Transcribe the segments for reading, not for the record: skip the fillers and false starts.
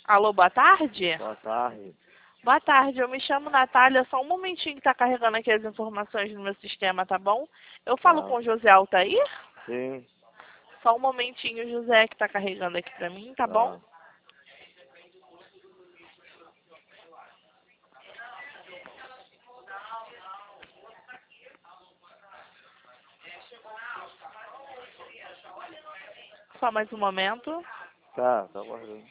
Alô, boa tarde? Boa tarde. Boa tarde, eu me chamo Natália, só um momentinho que tá carregando aqui as informações no meu sistema, tá bom? Eu falo Tá. com o José Altair? Sim, Só um momentinho, José, que tá carregando aqui pra mim, tá bom? tá. Só mais um momento. Tá guardando.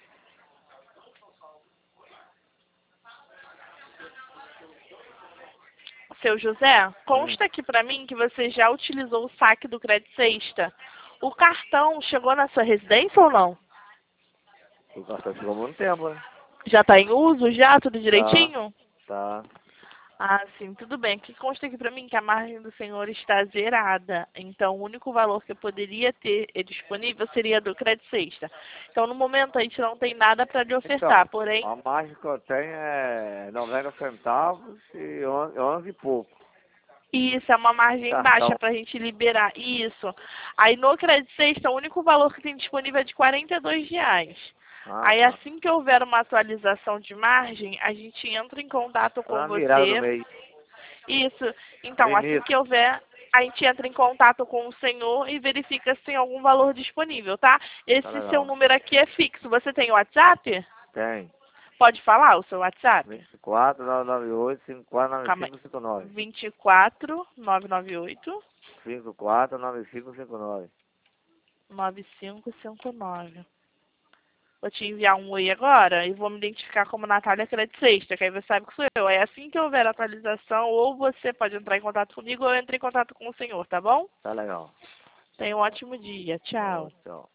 Seu José, consta aqui pra mim que você já utilizou o saque do Crédito Sexta. O cartão chegou na sua residência ou não? O cartão chegou há muito tempo, né? Já tá em uso já, tudo Tá, direitinho? tá. Ah, sim, tudo bem. Aqui consta aqui para mim que a margem do senhor está zerada. Então, o único valor que eu poderia ter disponível seria do Crédito Sexta. Então, no momento, a gente não tem nada para lhe ofertar. Então, Porém, a margem que eu tenho é 90 centavos e 11 e pouco. isso é uma margem baixa Cartão. para a gente liberar. Isso. Aí, no Crédito Sexta, o único valor que tem disponível é de R$ 42. Ah, Aí, tá. assim que houver uma atualização de margem, a gente entra em contato Tá com na virada do você. mês. Isso. No Então, assim início. que houver, a gente entra em contato com o senhor e verifica se tem algum valor disponível, tá? Tá Esse seu legal. número aqui é fixo. Você tem o WhatsApp? Tem. Pode falar o seu WhatsApp? 24 998 Calma aí. 549559. 24998 54 9559. 9559. Vou te enviar um oi agora e vou me identificar como Natália Crédito Sexta, que aí você sabe que sou eu. Aí assim que houver atualização, ou você pode entrar em contato comigo ou eu entro em contato com o senhor, tá bom? Tá legal. Tenha um ótimo dia. Ó, Tchau. tchau.